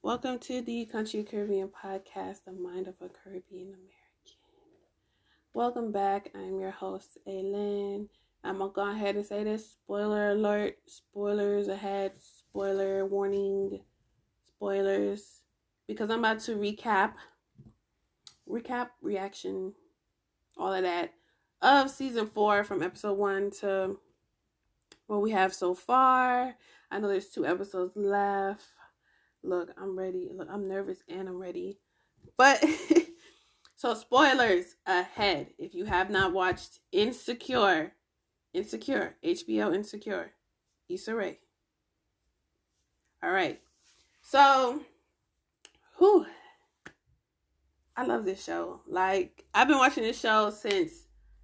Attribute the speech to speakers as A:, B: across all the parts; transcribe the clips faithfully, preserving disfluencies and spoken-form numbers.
A: Welcome to the Country Caribbean podcast, The Mind of a Caribbean American. Welcome back. I'm your host, Aylin. I'm going to go ahead and say this. Spoiler alert. Spoilers ahead. Spoiler warning. Spoilers. Because I'm about to recap. Recap, reaction, all of that. Of season four from episode one to what we have so far. I know there's two episodes left. Look, I'm ready. Look, I'm nervous and I'm ready. But, so spoilers ahead. If you have not watched Insecure, Insecure, H B O Insecure, Issa Rae. All right. So, whew. I love this show. Like, I've been watching this show since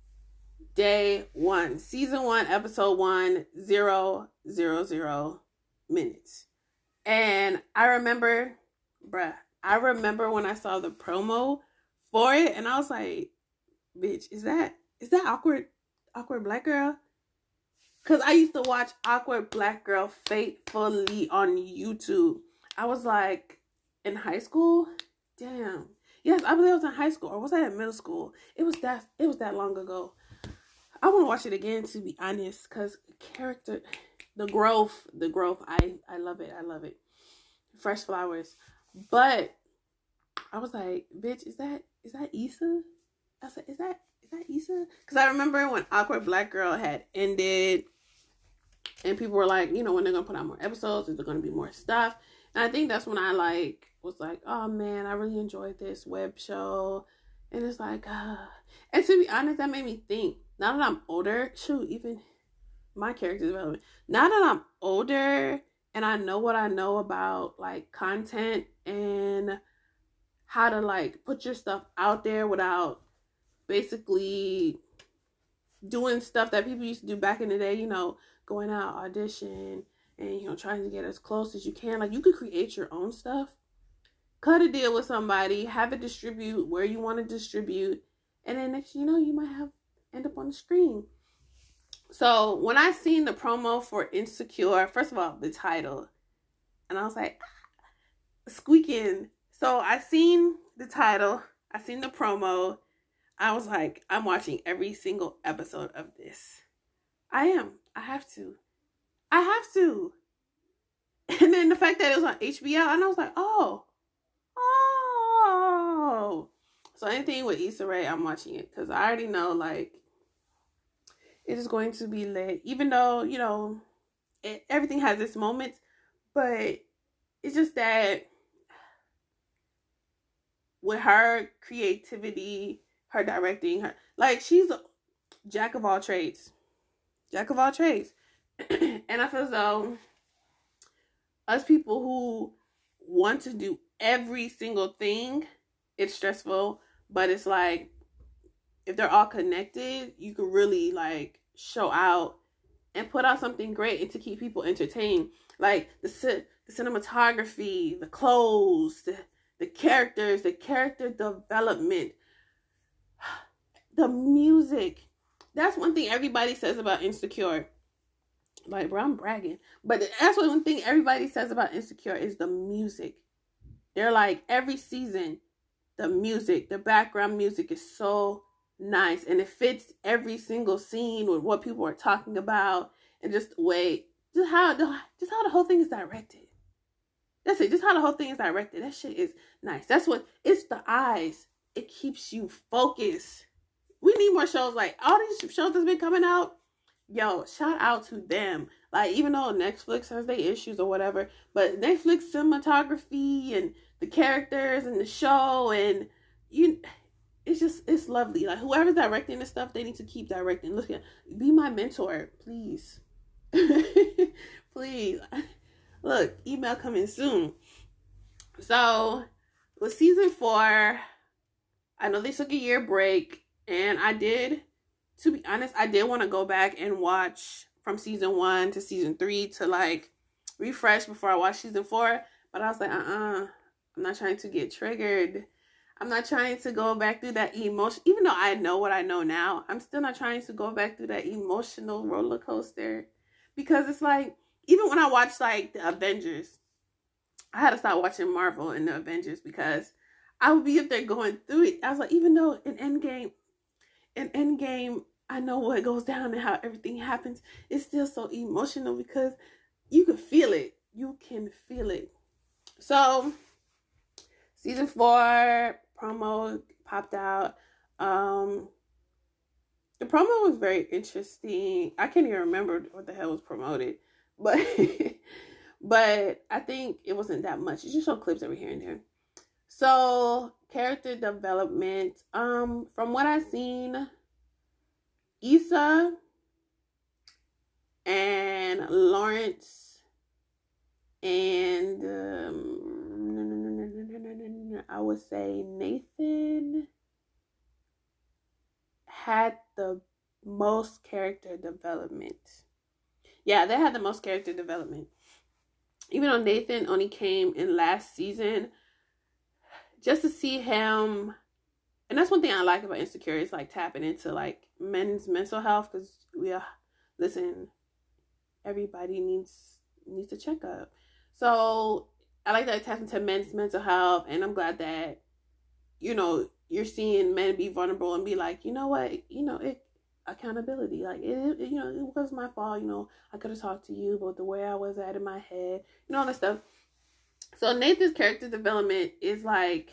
A: day one. Season one, episode one, zero, zero, zero minutes. And I remember, bruh, I remember when I saw the promo for it, and I was like, bitch, is that, is that awkward, awkward black girl? Because I used to watch Awkward Black Girl faithfully on YouTube. I was like, in high school? Damn. Yes, I believe I was in high school, or was I in middle school? It was that, it was that long ago. I want to watch it again, to be honest, because character... The growth, the growth, I, I love it, I love it. Fresh flowers. But I was like, bitch, is that, is that Issa? I said, is that, is that Issa? Because I remember when Awkward Black Girl had ended, and people were like, you know, when they're going to put out more episodes, is there going to be more stuff? And I think that's when I, like, was like, oh, man, I really enjoyed this web show. And it's like, ah. Uh... And to be honest, that made me think, now that I'm older, shoot, even... my character development. Now that I'm older and I know what I know about like content and how to like put your stuff out there without basically doing stuff that people used to do back in the day, you know, going out, audition, and, you know, trying to get as close as you can. Like, you could create your own stuff, cut a deal with somebody, have it distribute where you want to distribute, and then next you know, you might have end up on the screen. So when I seen the promo for Insecure, first of all, the title, and I was like, ah, squeaking. So I seen the title, I seen the promo. I was like, I'm watching every single episode of this. I am. I have to. I have to. And then the fact that it was on H B O, and I was like, oh, oh. So anything with Issa Rae, I'm watching it because I already know, like, it is going to be lit, even though, you know, it, everything has its moments, but it's just that with her creativity, her directing, her, like, she's a jack of all trades, jack of all trades. And I feel as though us people who want to do every single thing, it's stressful, but it's like, if they're all connected, you can really like show out and put out something great and to keep people entertained. Like the the cinematography, the clothes, the, the characters, the character development, the music. That's one thing everybody says about Insecure. Like, bro, I'm bragging. But that's one thing everybody says about Insecure is the music. They're like, every season, the music, the background music is so nice, and it fits every single scene with what people are talking about, and just the way, just how the just how the whole thing is directed. That's it. Just how the whole thing is directed. That shit is nice. That's what it's the eyes. It keeps you focused. We need more shows like all these shows that's been coming out. Yo, shout out to them. Like, even though Netflix has their issues or whatever, but Netflix cinematography and the characters and the show, and you. It's just, it's lovely. Like, whoever's directing this stuff, they need to keep directing. Look at, be my mentor, please. Please. Look, email coming soon. So, with season four, I know they took a year break, and I did, to be honest, I did want to go back and watch from season one to season three to, like, refresh before I watch season four. But I was like, uh-uh, I'm not trying to get triggered. I'm not trying to go back through that emotion. Even though I know what I know now, I'm still not trying to go back through that emotional roller coaster. Because it's like, even when I watch like the Avengers, I had to stop watching Marvel and the Avengers because I would be up there going through it. I was like, even though in Endgame, in Endgame, I know what goes down and how everything happens, it's still so emotional because you can feel it. You can feel it. So, season four promo popped out. Um, the promo was very interesting. I can't even remember what the hell was promoted, but but I think it wasn't that much. It just showed clips over here and there. So, character development. Um, from what I've seen, Issa and Lawrence and um, I would say Nathan had the most character development. Yeah, they had the most character development. Even though Nathan only came in last season, just to see him, and that's one thing I like about Insecure, is like tapping into like men's mental health, because we are, listen, everybody needs needs to check up. So I like that it taps into men's mental health, and I'm glad that, you know, you're seeing men be vulnerable and be like, you know what, you know, it accountability, like it, it you know, it was my fault, you know, I could have talked to you, but the way I was at in my head, you know, all that stuff. So Nathan's character development is like,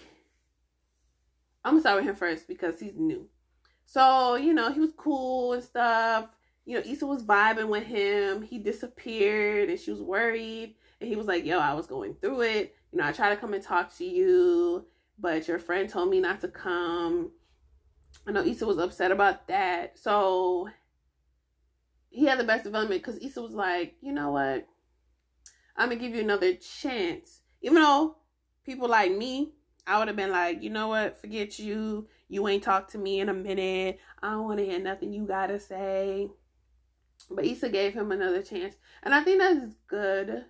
A: I'm gonna start with him first because he's new. So, you know, he was cool and stuff. You know, Issa was vibing with him. He disappeared and she was worried. And he was like, yo, I was going through it. You know, I tried to come and talk to you, but your friend told me not to come. I know Issa was upset about that. So he had the best development because Issa was like, you know what? I'm going to give you another chance. Even though people like me, I would have been like, you know what? Forget you. You ain't talked to me in a minute. I don't want to hear nothing you got to say. But Issa gave him another chance. And I think that's good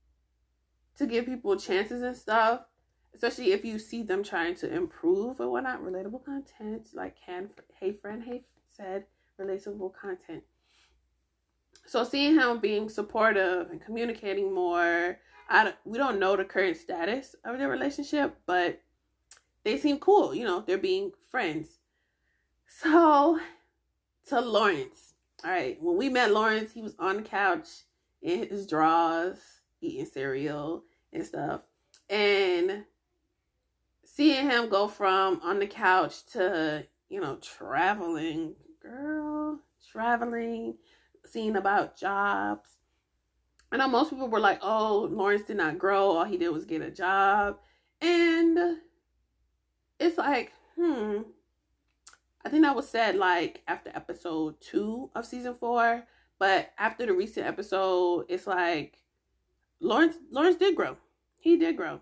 A: to give people chances and stuff. Especially if you see them trying to improve or whatnot. Relatable content. Like Can, Hey Friend, Hey said, relatable content. So seeing him being supportive and communicating more. I don't, we don't know the current status of their relationship, but they seem cool. You know, they're being friends. So, to Lawrence. All right, when we met Lawrence, he was on the couch in his drawers, eating cereal and stuff. And seeing him go from on the couch to, you know, traveling, girl, traveling, seeing about jobs. I know most people were like, oh, Lawrence did not grow. All he did was get a job. And it's like, hmm. I think that was said like after episode two of season four. But after the recent episode, it's like Lawrence Lawrence did grow. He did grow.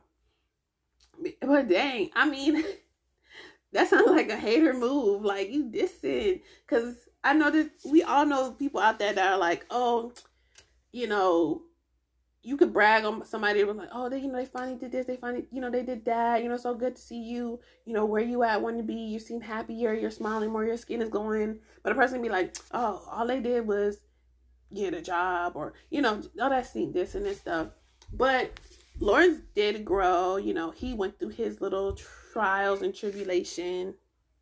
A: But dang, I mean, that sounds like a hater move. Like, you dissing. Because I know that we all know people out there that are like, oh, you know, you could brag on somebody that was like, oh, they, you know, they finally did this, they finally, you know, they did that, you know, so good to see you, you know, where you at, want to be, you seem happier, you're smiling more, your skin is glowing. But a person be like, oh, all they did was get a job, or, you know, all that seen this and this stuff. But Lawrence did grow, you know, he went through his little trials and tribulation.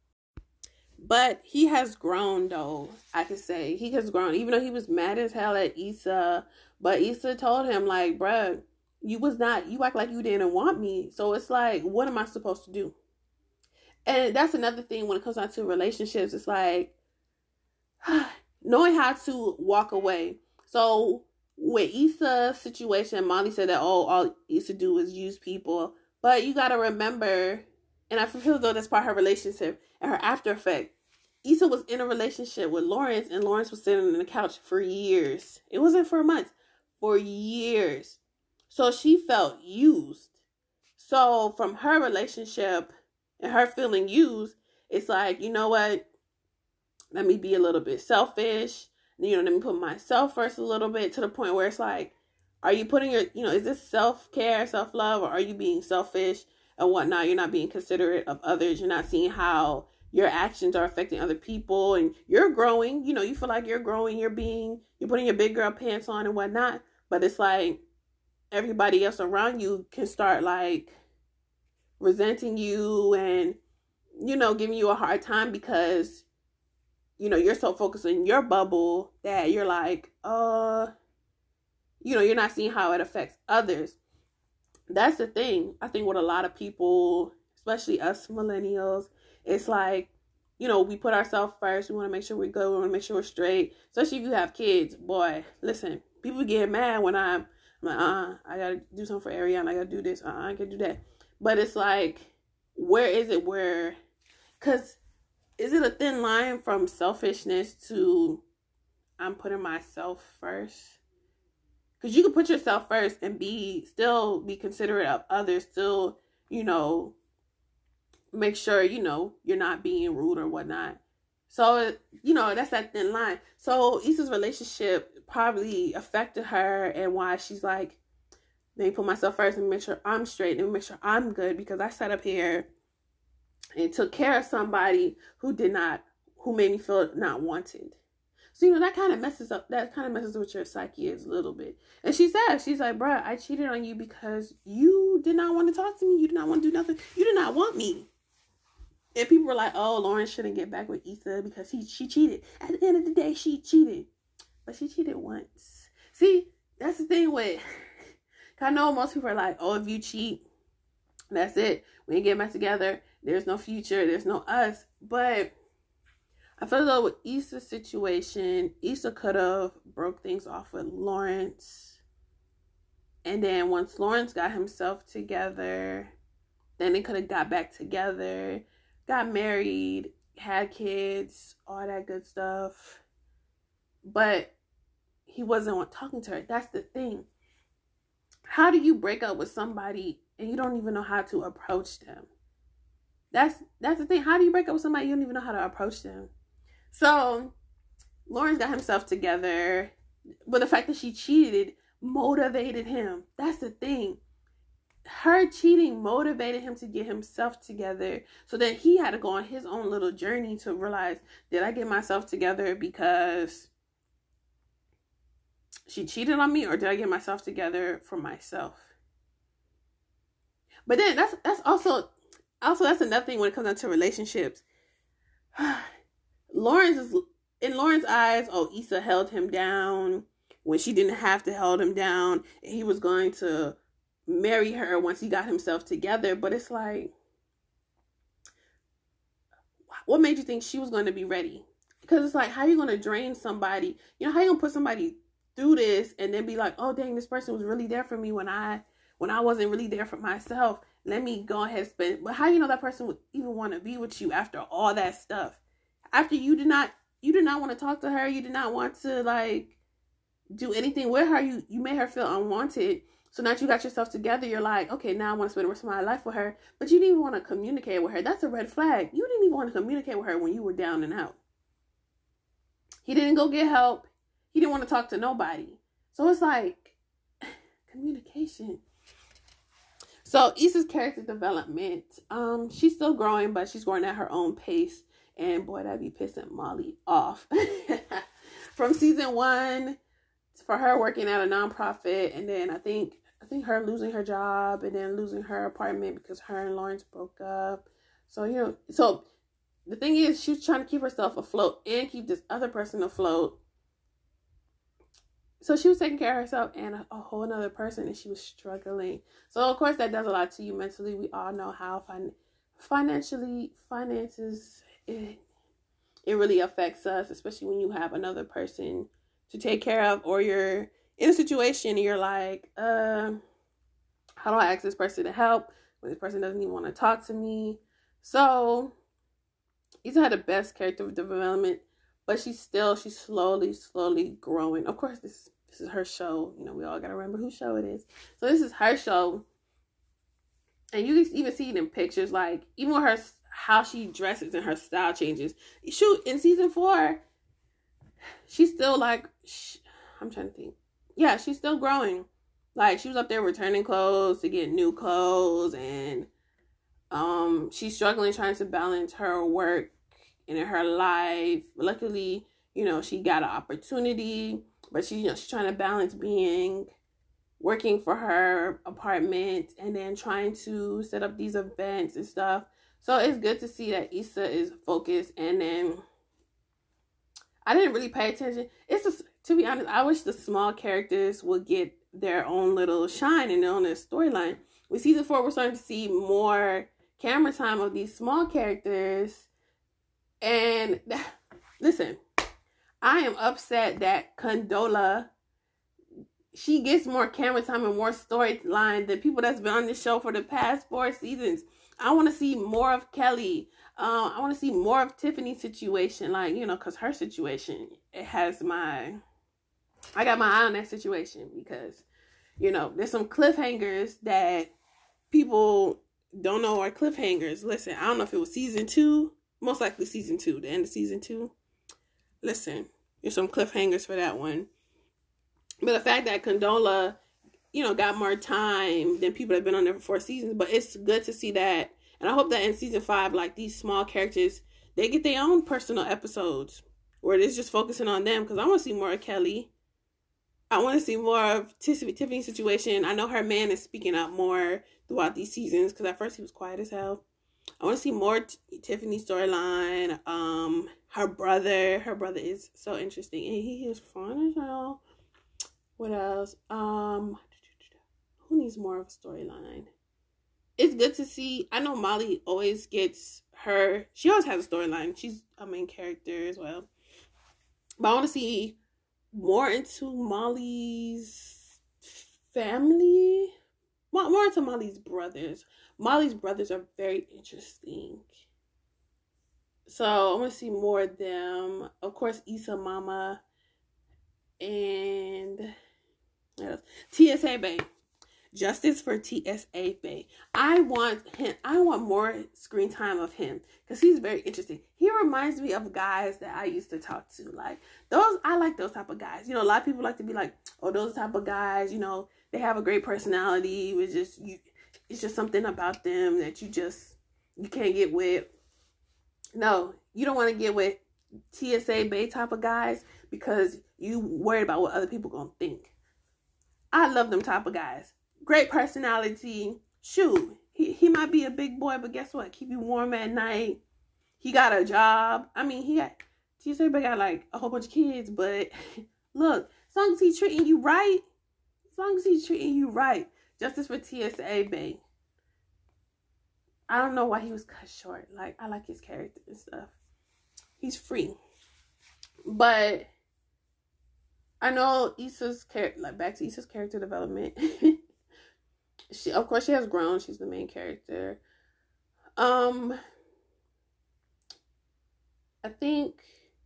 A: But he has grown, though, I could say. He has grown, even though he was mad as hell at Issa. But Issa told him, like, bruh, you was not, you act like you didn't want me. So it's like, what am I supposed to do? And that's another thing when it comes down to relationships. It's like, knowing how to walk away. So with Issa's situation, Molly said that, oh, all Issa do is use people. But you got to remember, and I feel as though that's part of her relationship and her after effect. Issa was in a relationship with Lawrence, and Lawrence was sitting on the couch for years. It wasn't for months, for years. So she felt used. So from her relationship and her feeling used, it's like, you know what? Let me be a little bit selfish. You know, let me put myself first a little bit, to the point where it's like, are you putting your, you know, is this self-care, self-love, or are you being selfish and whatnot? You're not being considerate of others. You're not seeing how your actions are affecting other people, and you're growing. You know, you feel like you're growing. You're being, you're putting your big girl pants on and whatnot. But it's like, everybody else around you can start like resenting you and, you know, giving you a hard time because, you know, you're so focused in your bubble that you're like, uh, you know, you're not seeing how it affects others. That's the thing. I think with a lot of people, especially us millennials, it's like, you know, we put ourselves first. We want to make sure we're good. We want to make sure we're straight. Especially if you have kids. Boy, listen, people get mad when I'm, I'm like, uh, I got to do something for Ariana. I got to do this. Uh, I can do that. But it's like, where is it where, because is it a thin line from selfishness to I'm putting myself first? Because you can put yourself first and be still be considerate of others, still, you know, make sure, you know, you're not being rude or whatnot. So, you know, that's that thin line. So Issa's relationship probably affected her and why she's like, let me put myself first and make sure I'm straight and make sure I'm good because I sat up here and took care of somebody who did not, who made me feel not wanted. So, you know, that kind of messes up, that kind of messes with your psyche is a little bit. And she said, she's like, bruh, I cheated on you because you did not want to talk to me. You did not want to do nothing. You did not want me. And people were like, oh, Lauren shouldn't get back with Issa because he she cheated. At the end of the day, she cheated. But she cheated once. See, that's the thing with, I know most people are like, oh, if you cheat, that's it. We ain't get back together. There's no future. There's no us. But I feel though with Issa's situation, Issa could have broke things off with Lawrence. And then once Lawrence got himself together, then they could have got back together, got married, had kids, all that good stuff. But he wasn't talking to her. That's the thing. How do you break up with somebody and you don't even know how to approach them? That's that's the thing. How do you break up with somebody you don't even know how to approach them? So Lawrence got himself together, but the fact that she cheated motivated him. That's the thing. Her cheating motivated him to get himself together. So then he had to go on his own little journey to realize, did I get myself together because she cheated on me, or did I get myself together for myself? But then that's that's also also that's another thing when it comes down to relationships. Lawrence is, in Laurence's eyes, oh, Issa held him down when she didn't have to hold him down. And he was going to marry her once he got himself together. But it's like, what made you think she was going to be ready? Because it's like, how are you going to drain somebody? You know, how are you going to put somebody through this and then be like, oh, dang, this person was really there for me when I when I wasn't really there for myself. Let me go ahead and spend. But how do you know that person would even want to be with you after all that stuff? After you did not, you did not want to talk to her. You did not want to like do anything with her. You, you made her feel unwanted. So now that you got yourself together, you're like, okay, now I want to spend the rest of my life with her. But you didn't even want to communicate with her. That's a red flag. You didn't even want to communicate with her when you were down and out. He didn't go get help. He didn't want to talk to nobody. So it's like, communication. So Issa's character development, um, she's still growing, but she's growing at her own pace. And boy, that'd be pissing Molly off. From season one, for her working at a nonprofit, and then I think I think her losing her job, and then losing her apartment because her and Lawrence broke up. So you know, so the thing is, she was trying to keep herself afloat and keep this other person afloat. So she was taking care of herself and a, a whole other person, and she was struggling. So of course that does a lot to you mentally. We all know how fin- financially finances. It, it really affects us, especially when you have another person to take care of, or you're in a situation and you're like, uh, how do I ask this person to help when this person doesn't even want to talk to me? So Issa had the best character development, but she's still, she's slowly, slowly growing. Of course, this, this is her show. You know, we all got to remember whose show it is. So this is her show. And you can even see it in pictures, like, even with her, how she dresses and her style changes. Shoot, in season four, she's still like, she, I'm trying to think. Yeah, she's still growing. Like, she was up there returning clothes to get new clothes, and um, she's struggling trying to balance her work and in her life. Luckily, you know, she got an opportunity, but she, you know, she's trying to balance being working for her apartment and then trying to set up these events and stuff. So it's good to see that Issa is focused. And then I didn't really pay attention. It's just, to be honest, I wish the small characters would get their own little shine and on their storyline. With season four, we're starting to see more camera time of these small characters. And listen, I am upset that Condola, she gets more camera time and more storyline than people that's been on this show for the past four seasons. I want to see more of Kelly. Uh, I want to see more of Tiffany's situation. Like, you know, because her situation, it has my... I got my eye on that situation because, you know, there's some cliffhangers that people don't know are cliffhangers. Listen, I don't know if it was season two. Most likely season two. The end of season two. Listen, there's some cliffhangers for that one. But the fact that Condola, you know, got more time than people that have been on there for four seasons. But it's good to see that. And I hope that in season five, like, these small characters, they get their own personal episodes where it's just focusing on them. Because I want to see more of Kelly. I want to see more of Tiffany, Tiffany's situation. I know her man is speaking up more throughout these seasons. Because at first he was quiet as hell. I want to see more t- Tiffany's storyline. Um, her brother. Her brother is so interesting. And he is fun as hell. What else? Um, who needs more of a storyline? It's good to see. I know Molly always gets her. She always has a storyline. She's a main character as well. But I want to see more into Molly's family. More, more into Molly's brothers. Molly's brothers are very interesting. So I want to see more of them. Of course, Issa Mama and T S A Bay. Justice for T S A Bay. I want him. I want more screen time of him because he's very interesting. He reminds me of guys that I used to talk to. Like those, I like those type of guys. You know, a lot of people like to be like, oh, those type of guys. You know, they have a great personality. It's just you. It's just something about them that you just you can't get with. No, you don't want to get with T S A Bay type of guys because you worried about what other people gonna think. I love them type of guys. Great personality. Shoot, he, he might be a big boy, but guess what? Keep you warm at night. He got a job. I mean, he got, T S A Bay got like a whole bunch of kids, but look, as long as he's treating you right, as long as he's treating you right, justice for T S A Bay. I don't know why he was cut short. Like, I like his character and stuff. He's free. But I know Issa's character, like back to Issa's character development. She, of course, she has grown. She's the main character. Um, I think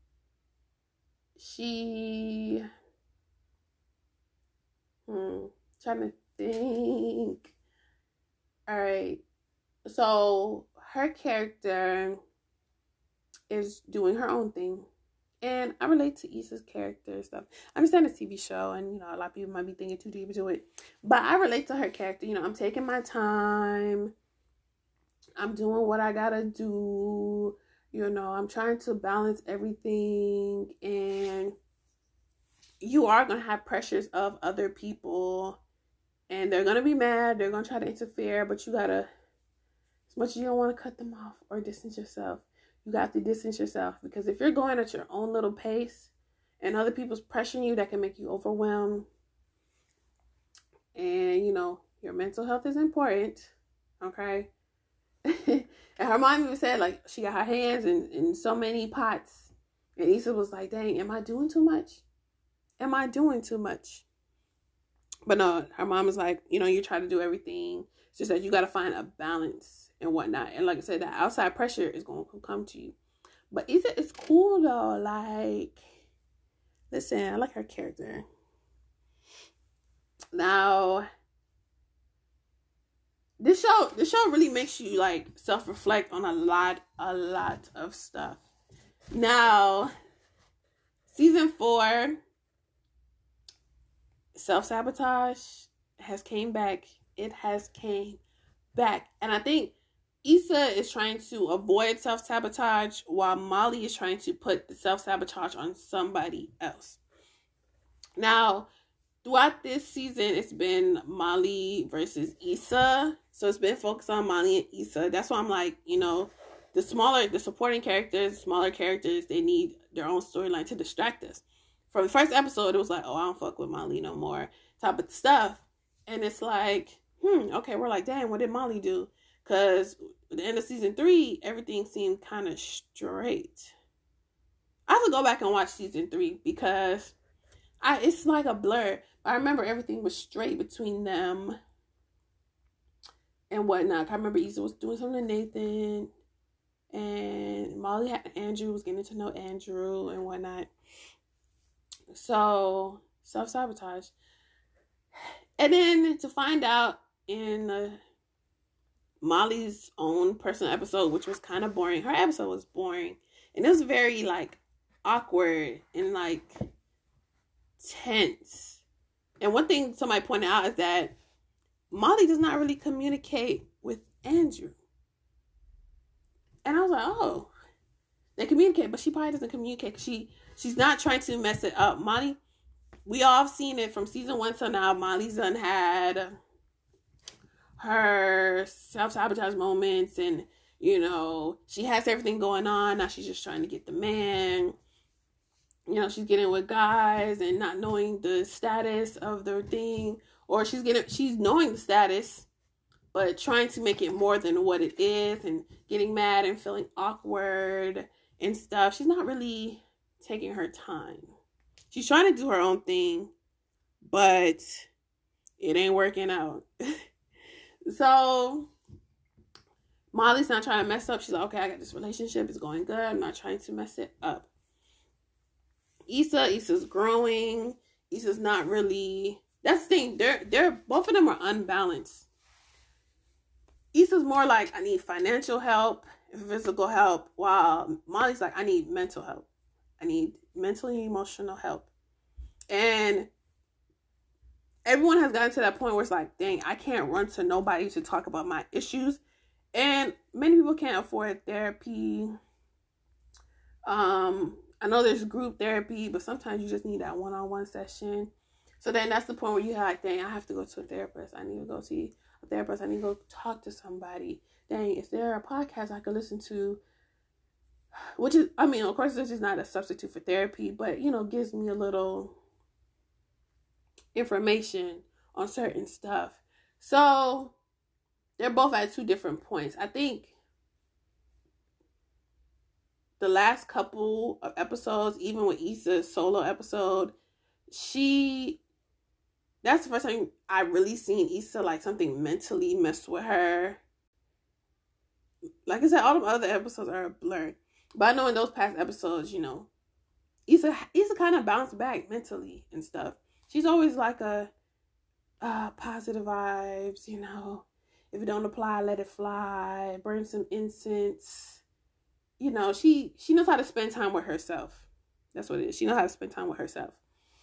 A: she. Hmm. Trying to think. All right. So her character is doing her own thing. And I relate to Issa's character and stuff. I understand it's a T V show and, you know, a lot of people might be thinking too deep into it. But I relate to her character. You know, I'm taking my time. I'm doing what I gotta do. You know, I'm trying to balance everything. And you are going to have pressures of other people. And they're going to be mad. They're going to try to interfere. But you got to, as much as you don't want to cut them off or distance yourself, you got to distance yourself, because if you're going at your own little pace and other people's pressuring you, that can make you overwhelmed. And, you know, your mental health is important. Okay. And her mom even said, like, she got her hands in, in so many pots. And Issa was like, dang, am I doing too much? Am I doing too much? But no, her mom was like, you know, you try to do everything. It's just that you got to find a balance and whatnot. And like I said, that outside pressure is going to come to you. But Issa is cool though. Like, listen, I like her character. Now, this show, this show really makes you like self-reflect on a lot, a lot of stuff. Now, season four, self-sabotage has came back. It has came back. And I think Issa is trying to avoid self-sabotage while Molly is trying to put the self-sabotage on somebody else. Now, throughout this season, it's been Molly versus Issa. So it's been focused on Molly and Issa. That's why I'm like, you know, the smaller, the supporting characters, smaller characters, they need their own storyline to distract us. For the first episode, it was like, oh, I don't fuck with Molly no more, type of stuff. And it's like, hmm, okay, we're like, damn, what did Molly do? Because at the end of season three, everything seemed kind of straight. I have to go back and watch season three because I it's like a blur. I remember everything was straight between them and whatnot. I remember Issa was doing something to Nathan, and Molly had Andrew was getting to know Andrew and whatnot. So self-sabotage. And then to find out in uh, Molly's own personal episode, which was kind of boring. Her episode was boring. And it was very like awkward and like tense. And one thing somebody pointed out is that Molly does not really communicate with Andrew. And I was like, oh, they communicate, but she probably doesn't communicate. She she's not trying to mess it up. Molly, we all have seen it from season one till now. Molly's done had her self-sabotage moments, and you know, she has everything going on. Now she's just trying to get the man. You know, she's getting with guys and not knowing the status of their thing, or she's getting she's knowing the status, but trying to make it more than what it is, and getting mad and feeling awkward and stuff. She's not really taking her time. She's trying to do her own thing, but it ain't working out. So Molly's not trying to mess up. She's like, okay, I got this relationship. It's going good. I'm not trying to mess it up. Issa, Issa's growing. Issa's not really. That's the thing. They're they're both of them are unbalanced. Issa's more like, I need financial help, physical help, while Molly's like, I need mental help. I need mental and emotional help. And everyone has gotten to that point where it's like, dang, I can't run to nobody to talk about my issues. And many people can't afford therapy. Um, I know there's group therapy, but sometimes you just need that one-on-one session. So then that's the point where you're like, dang, I have to go to a therapist. I need to go see a therapist. I need to go talk to somebody. Dang, is there a podcast I could listen to? Which is, I mean, of course, this is not a substitute for therapy, but, you know, gives me a little information on certain stuff. So they're both at two different points. I think the last couple of episodes, even with Issa's solo episode, she, that's the first time I really seen Issa, like, something mentally messed with her. Like I said, all the other episodes are blurred. But I know in those past episodes, you know, Issa, Issa kind of bounced back mentally and stuff. She's always like a uh, positive vibes, you know. If it don't apply, let it fly. Burn some incense. You know, she, she knows how to spend time with herself. That's what it is. She knows how to spend time with herself.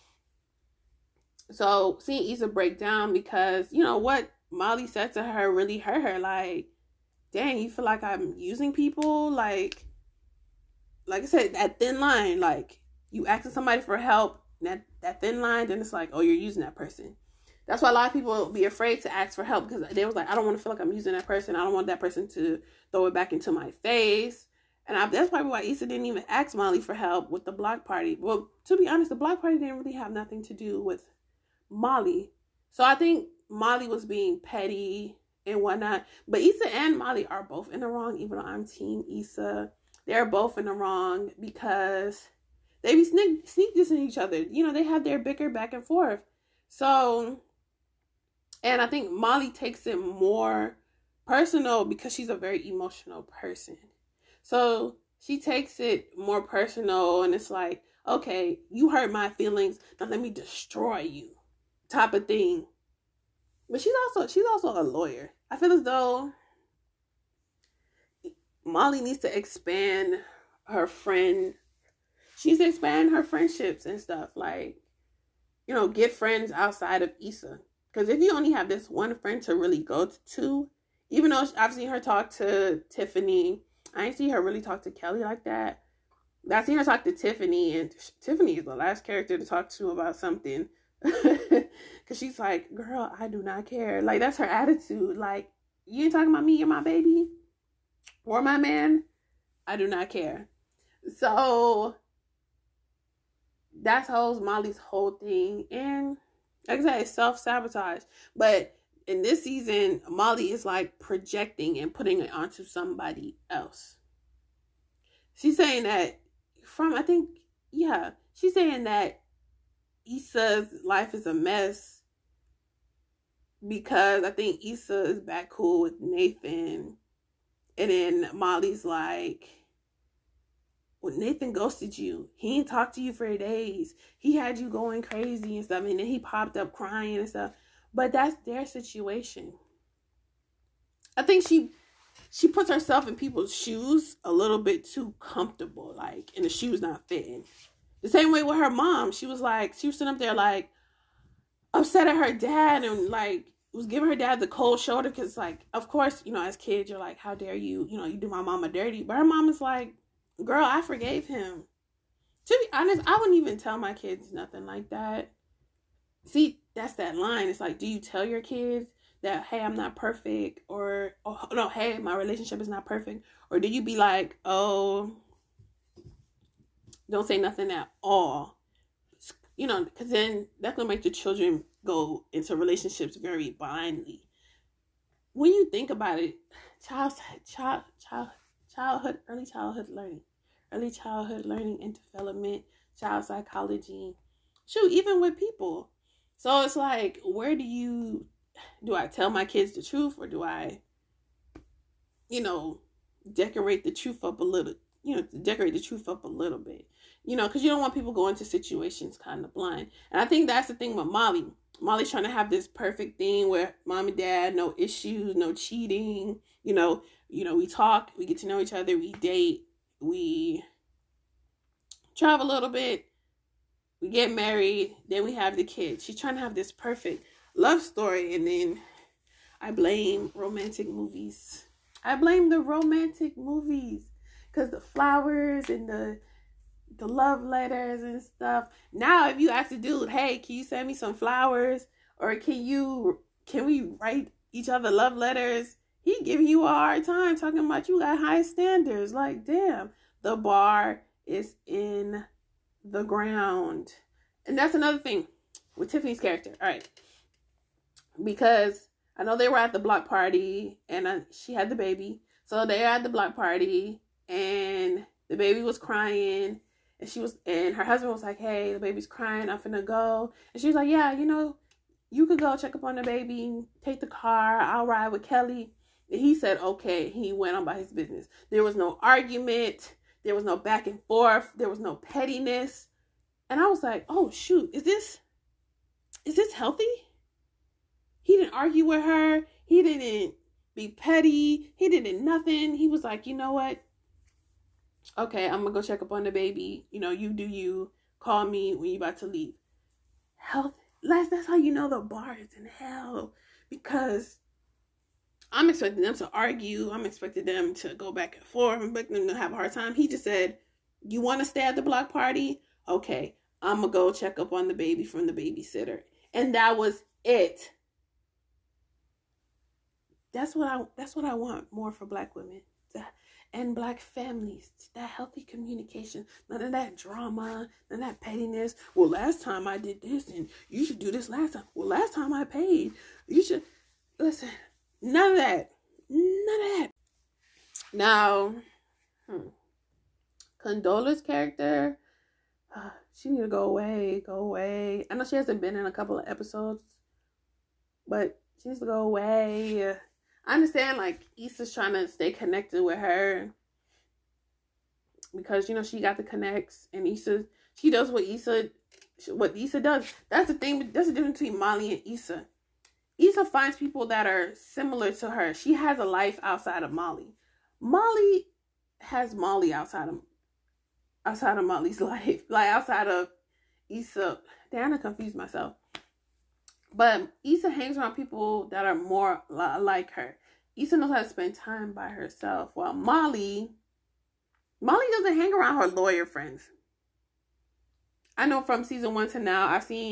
A: So seeing Issa break down because, you know, what Molly said to her really hurt her. Like, dang, you feel like I'm using people? Like, like I said, that thin line, like, you asking somebody for help, that, that thin line, then it's like, oh, you're using that person. That's why a lot of people be afraid to ask for help, because they was like, I don't want to feel like I'm using that person. I don't want that person to throw it back into my face. And I, that's probably why Issa didn't even ask Molly for help with the block party. Well, to be honest, the block party didn't really have nothing to do with Molly. So I think Molly was being petty and whatnot. But Issa and Molly are both in the wrong, even though I'm team Issa. They're both in the wrong because they be sneak, sneak dissing each other. You know, they have their bicker back and forth. So, and I think Molly takes it more personal because she's a very emotional person. So she takes it more personal, and it's like, okay, you hurt my feelings, now let me destroy you, type of thing. But she's also she's also a lawyer. I feel as though Molly needs to expand her friend. She needs to expand her friendships and stuff. Like, you know, get friends outside of Issa. Because if you only have this one friend to really go to, even though I've seen her talk to Tiffany, I ain't seen her really talk to Kelly like that. But I've seen her talk to Tiffany, and Tiffany is the last character to talk to about something. Because she's like, girl, I do not care. Like, that's her attitude. Like, you ain't talking about me, you're my baby or my man. I do not care. So that's whole Molly's whole thing. And like I said, it's self-sabotage. But in this season, Molly is like projecting and putting it onto somebody else. She's saying that from, I think, yeah, she's saying that Issa's life is a mess because I think Issa is back cool with Nathan. And then Molly's like, well, Nathan ghosted you. He ain't talked to you for days. He had you going crazy and stuff. And then he popped up crying and stuff. But that's their situation. I think she she puts herself in people's shoes a little bit too comfortable. Like, and the shoes not fitting. The same way with her mom. She was like, she was sitting up there like upset at her dad and like was giving her dad the cold shoulder. Because like, of course, you know, as kids, you're like, how dare you, you know, you do my mama dirty. But her mom is like, girl, I forgave him. To be honest, I wouldn't even tell my kids nothing like that. See, that's that line. It's like, do you tell your kids that, hey, I'm not perfect? Or, oh, no, hey, my relationship is not perfect? Or do you be like, oh, don't say nothing at all? You know, because then that's going to make the children go into relationships very blindly. When you think about it, child, child, child, childhood, early childhood learning, early childhood learning and development, child psychology, shoot, even with people. So it's like, where do you, do I tell my kids the truth or do I, you know, decorate the truth up a little, you know, decorate the truth up a little bit, you know, because you don't want people going into situations kind of blind. And I think that's the thing with Molly. Molly's trying to have this perfect thing where mom and dad, no issues, no cheating, you know, you know, we talk, we get to know each other, we date, we travel a little bit, we get married, then we have the kids. She's trying to have this perfect love story. And then I blame romantic movies. I blame the romantic movies because the flowers and the the love letters and stuff. Now, if you ask the dude, hey, can you send me some flowers? Or can you, can we write each other love letters? He giving you a hard time talking about you got high standards. Like, damn, the bar is in the ground. And that's another thing with Tiffany's character. All right. Because I know they were at the block party and uh, she had the baby. So they were at the block party and the baby was crying. And she was, and her husband was like, hey, the baby's crying, I'm finna go. And she was like, yeah, you know, you could go check up on the baby, take the car, I'll ride with Kelly. And he said, okay. He went on by his business. There was no argument. There was no back and forth. There was no pettiness. And I was like, oh, shoot, is this, is this healthy? He didn't argue with her. He didn't be petty. He didn't nothing. He was like, you know what? Okay, I'm gonna go check up on the baby. You know, you do you. Call me when you about to leave. Health, that's how you know the bar is in hell. Because I'm expecting them to argue. I'm expecting them to go back and forth. I'm expecting them to have a hard time. He just said, you want to stay at the block party? Okay, I'm gonna go check up on the baby from the babysitter. And that was it. That's what I that's what I want more for Black women. And Black families, that healthy communication, none of that drama, none of that pettiness. Well, last time I did this and you should do this last time. Well, last time I paid, you should, listen, none of that, none of that. Now, hmm, Condola's character, uh, she need to go away, go away. I know she hasn't been in a couple of episodes, but she needs to go away. I understand, like, Issa's trying to stay connected with her because, you know, she got the connects, and Issa, she does what Issa, what Issa does. That's the thing, that's the difference between Molly and Issa. Issa finds people that are similar to her. She has a life outside of Molly. Molly has Molly outside of, outside of Molly's life, like outside of Issa. Damn, I confused myself. But Issa hangs around people that are more like her. Issa knows how to spend time by herself. While Molly, Molly doesn't hang around her lawyer friends. I know from season one to now, I've seen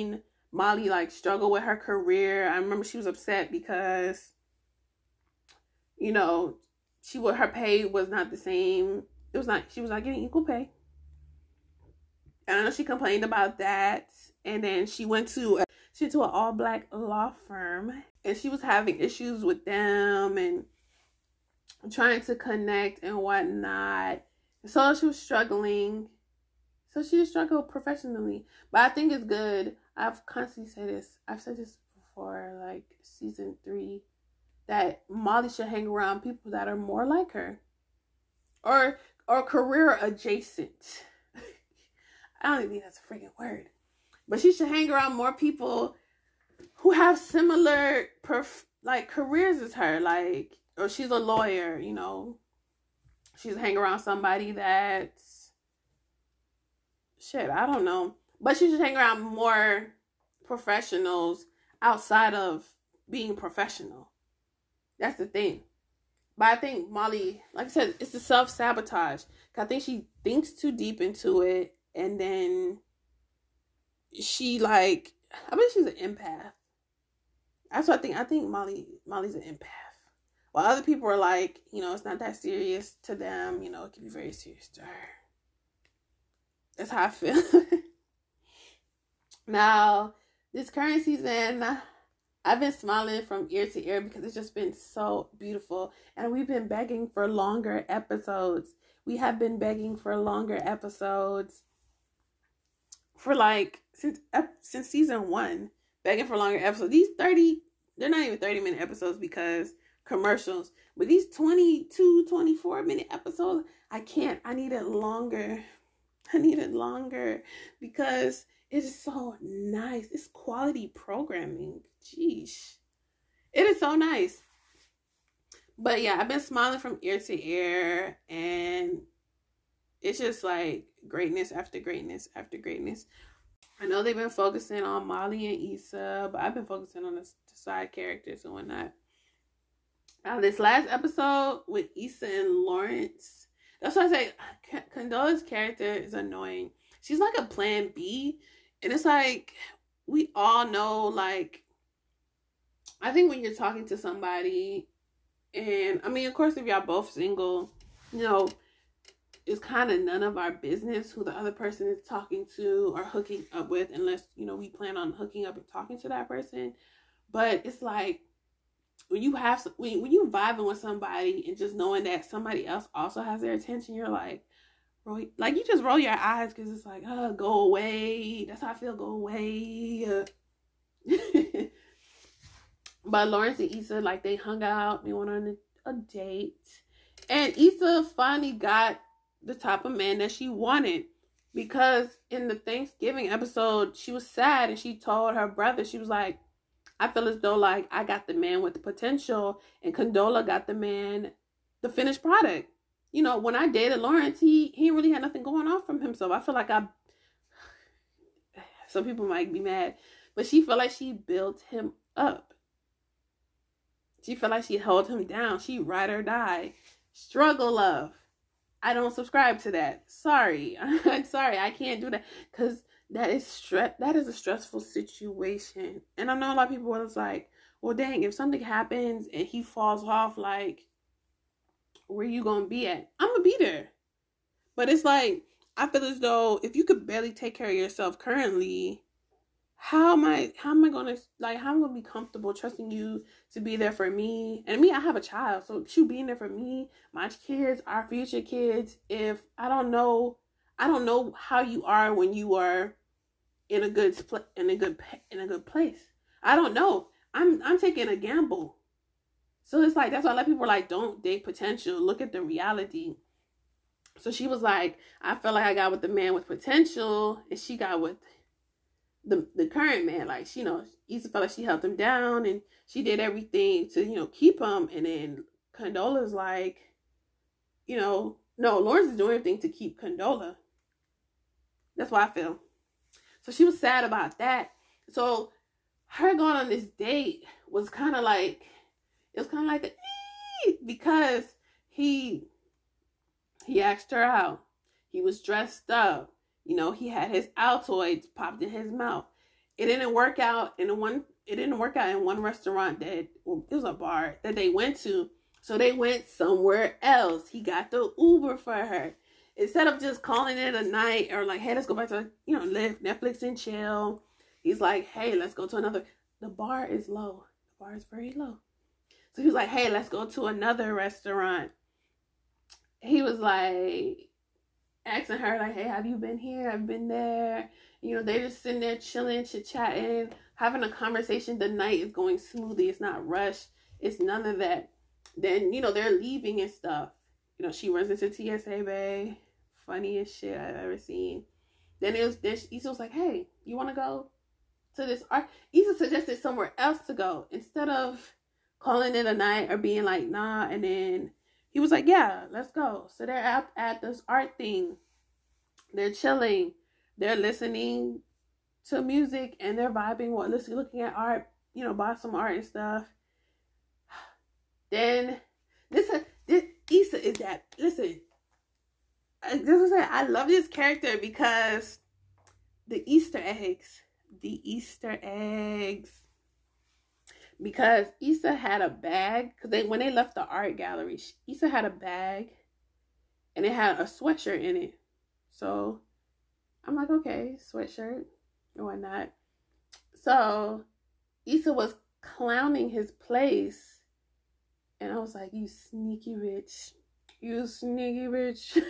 A: Molly like struggled with her career. I remember she was upset because, you know, she what her pay was not the same. It was not she was not getting equal pay. And I know she complained about that. And then she went to a, she went to an all black law firm, and she was having issues with them and trying to connect and whatnot. So she was struggling. So she just struggled professionally. But I think it's good. I've constantly said this. I've said this before, like season three, that Molly should hang around people that are more like her. Or or career adjacent. I don't even think that's a freaking word. But she should hang around more people who have similar perf- like careers as her. Like, or she's a lawyer, you know. She's hang around somebody that's shit, I don't know. But she should hang around more professionals outside of being professional. That's the thing. But I think Molly, like I said, it's the self-sabotage. I think she thinks too deep into it. And then she like, I bet she's an empath. That's what I think. I think Molly, Molly's an empath. While other people are like, you know, it's not that serious to them. You know, it can be very serious to her. That's how I feel. Now, this current season, I've been smiling from ear to ear because it's just been so beautiful. And we've been begging for longer episodes. We have been begging for longer episodes for like, since since season one. Begging for longer episodes. These thirty, they're not even thirty minute episodes because commercials. But these twenty-two, twenty-four minute episodes, I can't. I need it longer. I need it longer because it is so nice. It's quality programming. Jeez. It is so nice. But yeah, I've been smiling from ear to ear, and it's just like greatness after greatness after greatness. I know they've been focusing on Molly and Issa, but I've been focusing on the, the side characters and whatnot. Now, this last episode with Issa and Lawrence, that's why I say Condola's character is annoying. She's like a plan B. And it's like, we all know, like, I think when you're talking to somebody, and I mean, of course, if y'all both single, you know, it's kind of none of our business who the other person is talking to or hooking up with, unless, you know, we plan on hooking up and talking to that person. But it's like, when you have, when, when you vibing with somebody and just knowing that somebody else also has their attention, you're like, roll, like you just roll your eyes because it's like, oh, go away. That's how I feel, go away. But Lawrence and Issa, like, they hung out, they went on a, a date. And Issa finally got the type of man that she wanted, because in the Thanksgiving episode, she was sad and she told her brother, she was like, I feel as though like I got the man with the potential and Condola got the man, the finished product. You know, when I dated Lawrence, he he really had nothing going on from himself. I feel like I, some people might be mad, but she felt like she built him up. She felt like she held him down. She ride or die. Struggle love. I don't subscribe to that. Sorry. I'm sorry. I can't do that. Because that is stress. That is a stressful situation. And I know a lot of people was like, well, dang, if something happens and he falls off, like, where you going to be at? I'm going to be there. But it's like, I feel as though if you could barely take care of yourself currently, how am I, how am I going to, like, how am I going to be comfortable trusting you to be there for me? And me, I have a child. So you being there for me, my kids, our future kids, if I don't know, I don't know how you are when you are in a good, in a good, in a good place. I don't know. I'm, I'm taking a gamble. So it's like, that's why a lot of people are like, don't date potential. Look at the reality. So she was like, I felt like I got with the man with potential, and she got with the the current man. Like, she, you know, Issa felt like she held him down, and she did everything to, you know, keep him. And then Condola's like, you know, no, Lawrence is doing everything to keep Condola. That's why I feel. So she was sad about that. So her going on this date was kind of like, it was kind of like a, because he he asked her out. He was dressed up. You know, he had his Altoids popped in his mouth. it didn't work out in one. It didn't work out in one restaurant that well, it was a bar that they went to. So they went somewhere else. He got the Uber for her instead of just calling it a night or like, hey, let's go back to you know live Netflix and chill. He's like, hey, let's go to another. The bar is low. The bar is very low. So he was like, hey, let's go to another restaurant. He was like asking her like, hey, have you been here? I've been there. You know, they're just sitting there chilling, chit-chatting, having a conversation. The night is going smoothly. It's not rushed. It's none of that. Then, you know, they're leaving and stuff. You know, she runs into T S A Bay. Funniest shit I've ever seen. Then it was, then Issa was like, hey, you want to go to this art? Issa suggested somewhere else to go instead of calling it a night or being like, nah. And then he was like, yeah, let's go. So they're out at this art thing. They're chilling. They're listening to music and they're vibing while listening, looking at art, you know, buy some art and stuff. Then this, this Issa is that, listen, this is it. I love this character because the Easter eggs, the Easter eggs, because Issa had a bag, because they when they left the art gallery, Issa had a bag and it had a sweatshirt in it. So I'm like, okay, sweatshirt or whatnot. So Issa was clowning his place. And I was like, you sneaky bitch. You sneaky bitch.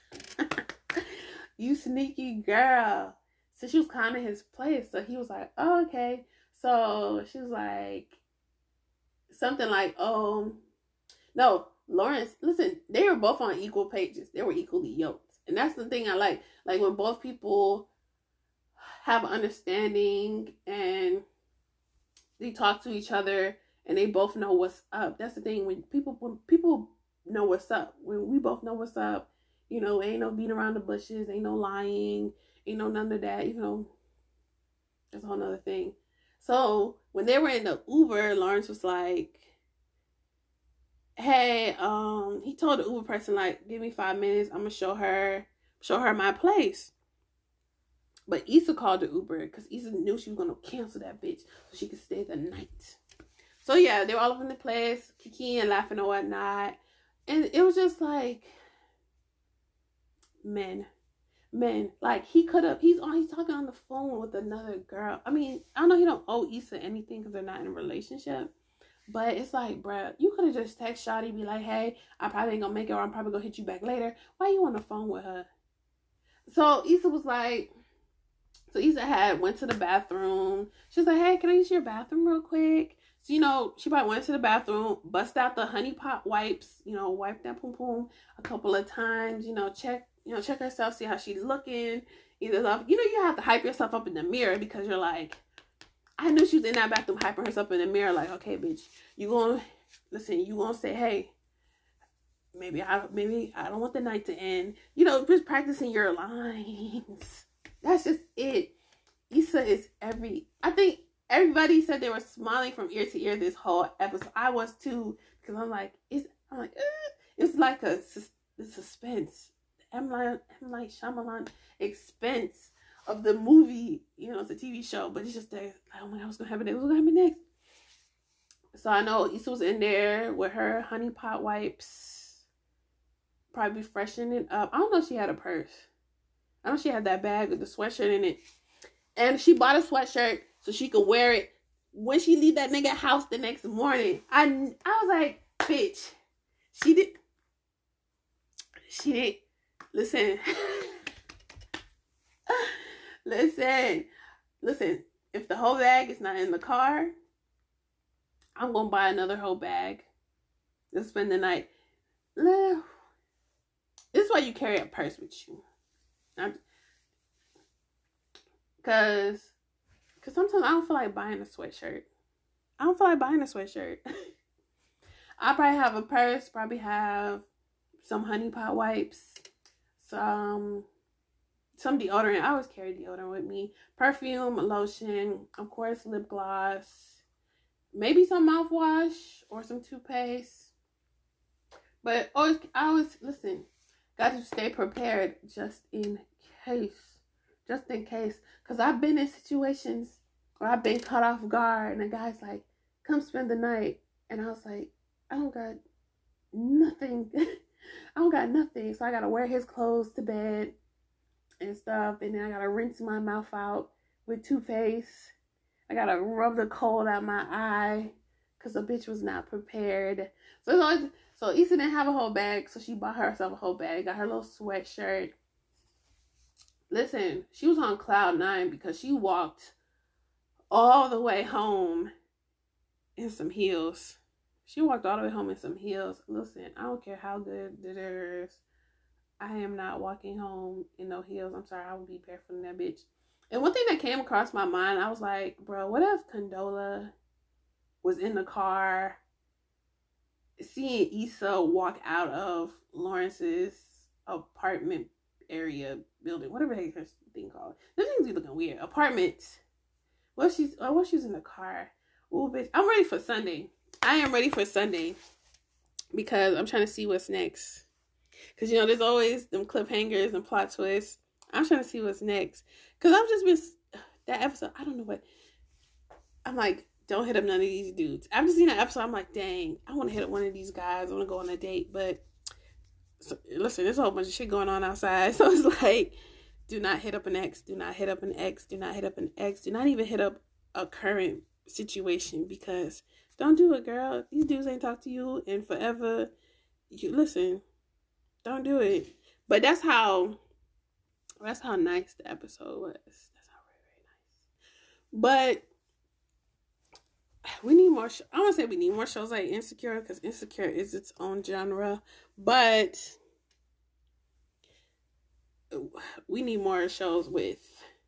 A: You sneaky girl. So she was clowning his place. So he was like, oh, okay. So she was like, something like, oh, no, Lawrence, listen, they were both on equal pages. They were equally yoked. And that's the thing I like. Like when both people have understanding and they talk to each other and they both know what's up. That's the thing. When people when people know what's up, when we both know what's up, you know, ain't no beating around the bushes, ain't no lying, ain't no none of that, you know, that's a whole nother thing. So when they were in the Uber, Lawrence was like, hey, um, he told the Uber person, like, give me five minutes. I'm going to show her, show her my place. But Issa called the Uber because Issa knew she was going to cancel that bitch so she could stay the night. So yeah, they were all over in the place, kiki and laughing and whatnot. And it was just like, men, men, like he could have, he's on, he's talking on the phone with another girl. I mean, I know he don't owe Issa anything because they're not in a relationship. But it's like, bruh, you could have just text Shawty, be like, hey, I probably ain't gonna make it or I'm probably gonna hit you back later. Why you on the phone with her? So Issa was like, so Issa had went to the bathroom. She was like, hey, can I use your bathroom real quick? So, you know, she probably went to the bathroom, bust out the honey pot wipes, you know, wipe that poom poom a couple of times, you know, check, you know, check herself, see how she's looking. Either love, you know, you have to hype yourself up in the mirror because you're like, I knew she was in that bathroom hyping herself in the mirror like, okay, bitch, you gonna, listen, you gonna say, hey, maybe I, maybe I don't want the night to end. You know, just practicing your lines. That's just it. Issa is every, I think everybody said they were smiling from ear to ear this whole episode. I was too, because I'm like, it's, I'm like, eh. It's like a, a suspense. M. Night Shyamalan expense of the movie, you know, it's a T V show, but it's just that, like, oh my God, what's gonna happen next? What's gonna happen next? So I know Issa was in there with her honey pot wipes, probably freshening it up. I don't know if she had a purse. I know she had that bag with the sweatshirt in it. And she bought a sweatshirt so she could wear it when she leave that nigga house the next morning. I, I was like, bitch, she did, she did, listen, listen, listen, if the whole bag is not in the car, I'm going to buy another whole bag to spend the night. This is why you carry a purse with you. Because Cause sometimes I don't feel like buying a sweatshirt. I don't feel like buying a sweatshirt. I probably have a purse, probably have some honey pot wipes, some some deodorant. I always carry deodorant with me. Perfume, lotion, of course, lip gloss, maybe some mouthwash or some toothpaste. But always, I always, listen, got to stay prepared just in case. Just in case. Because I've been in situations or I've been caught off guard and the guy's like, come spend the night. And I was like, I don't got nothing. I don't got nothing. So I got to wear his clothes to bed and stuff. And then I got to rinse my mouth out with toothpaste. I got to rub the cold out my eye because the bitch was not prepared. So it's always, so Issa didn't have a whole bag. So she bought herself a whole bag. Got her little sweatshirt. Listen, she was on cloud nine because she walked all the way home in some heels. She walked all the way home in some heels. Listen, I don't care how good it is. I am not walking home in no heels. I'm sorry, I would be barefoot in that bitch. And one thing that came across my mind, I was like, bro, what if Condola was in the car seeing Issa walk out of Lawrence's apartment area building, whatever the heck her thing called. This thing's be looking weird. Apartment. What she's oh, what she's in the car. Oh, bitch. I'm ready for Sunday. I am ready for Sunday because I'm trying to see what's next. Because, you know, there's always them cliffhangers and plot twists. I'm trying to see what's next. Because I've just been, that episode, I don't know what, I'm like, don't hit up none of these dudes. I've just seen that episode, I'm like, dang, I want to hit up one of these guys. I want to go on a date. But, so, listen, there's a whole bunch of shit going on outside. So it's like, do not hit up an ex. Do not hit up an ex. Do not hit up an ex. Do not even hit up a current situation because don't do it, girl. These dudes ain't talk to you in forever. You listen, don't do it. But that's how that's how nice the episode was. That's how very, very nice. But we need more. Sh- I don't say we need more shows like Insecure because Insecure is its own genre. But we need more shows with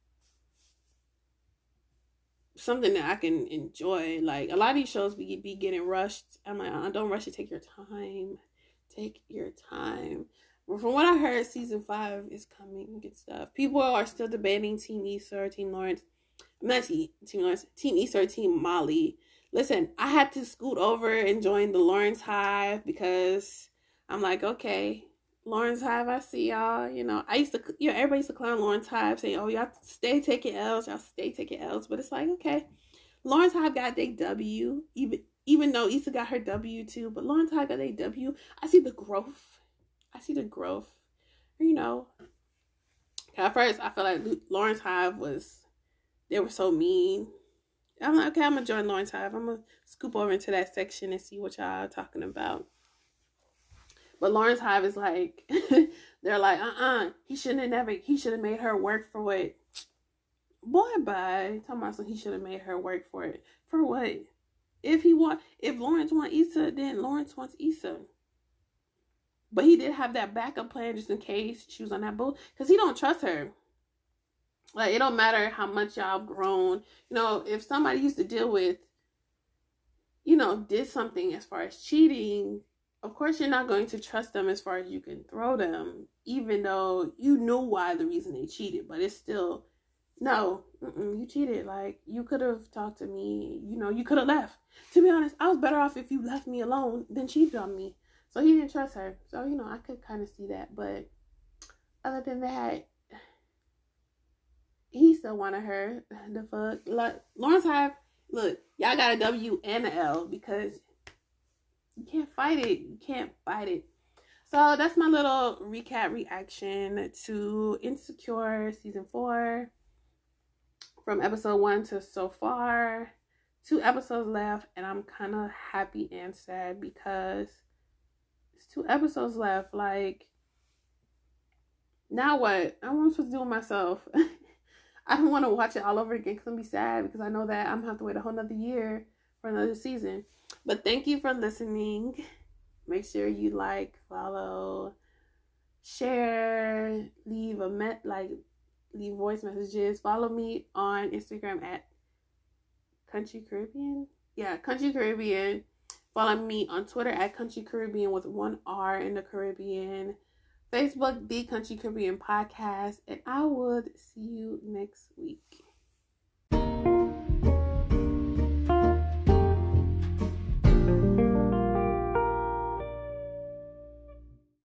A: something that I can enjoy. Like a lot of these shows be be getting rushed. I'm like, uh, don't rush it. Take your time. Take your time. Well, from what I heard, season five is coming. Good stuff. People are still debating Team Issa or Team Lawrence. Not Team Team Lawrence. Team Issa or Team Molly. Listen, I had to scoot over and join the Lawrence Hive because I'm like, okay, Lawrence Hive, I see y'all. You know, I used to, you know, everybody used to clown Lawrence Hive saying, oh, y'all stay taking L's, y'all stay taking L's. But it's like, okay, Lawrence Hive got their W, even even though Issa got her W too. But Lawrence Hive got their W. I see the growth. I see the growth. You know, at first I felt like Lawrence Hive was, they were so mean. I'm like, okay, I'm gonna join Lawrence Hive. I'm gonna scoop over into that section and see what y'all are talking about. But Lawrence Hive is like, they're like, uh-uh, he shouldn't have never, he should have made her work for it. Boy, bye. Talking about so he should have made her work for it. For what? If he want, if Lawrence wants Issa, then Lawrence wants Issa. But he did have that backup plan just in case she was on that boat. Because he don't trust her. Like, it don't matter how much y'all have grown. You know, if somebody used to deal with, you know, did something as far as cheating, of course you're not going to trust them as far as you can throw them. Even though you knew why the reason they cheated. But it's still, no, mm-mm, you cheated. Like, you could have talked to me. You know, you could have left. To be honest, I was better off if you left me alone than cheated on me. So he didn't trust her. So, you know, I could kind of see that. But other than that, he still wanted her. The fuck? Like, Lawrence Hive, look, y'all got a W and an L because you can't fight it. You can't fight it. So that's my little recap reaction to Insecure season four. From episode one to so far. Two episodes left. And I'm kind of happy and sad because it's two episodes left. Like, now what? I want to do with myself. I don't want to watch it all over again because I'm going to be sad because I know that I'm going to have to wait a whole nother year for another season. But thank you for listening. Make sure you like, follow, share, leave a met like leave voice messages. Follow me on Instagram at Country Caribbean. Yeah, Country Caribbean. Follow me on Twitter at Country Caribbean with one R in the Caribbean. Facebook, The Country Caribbean Podcast. And I would see you next week.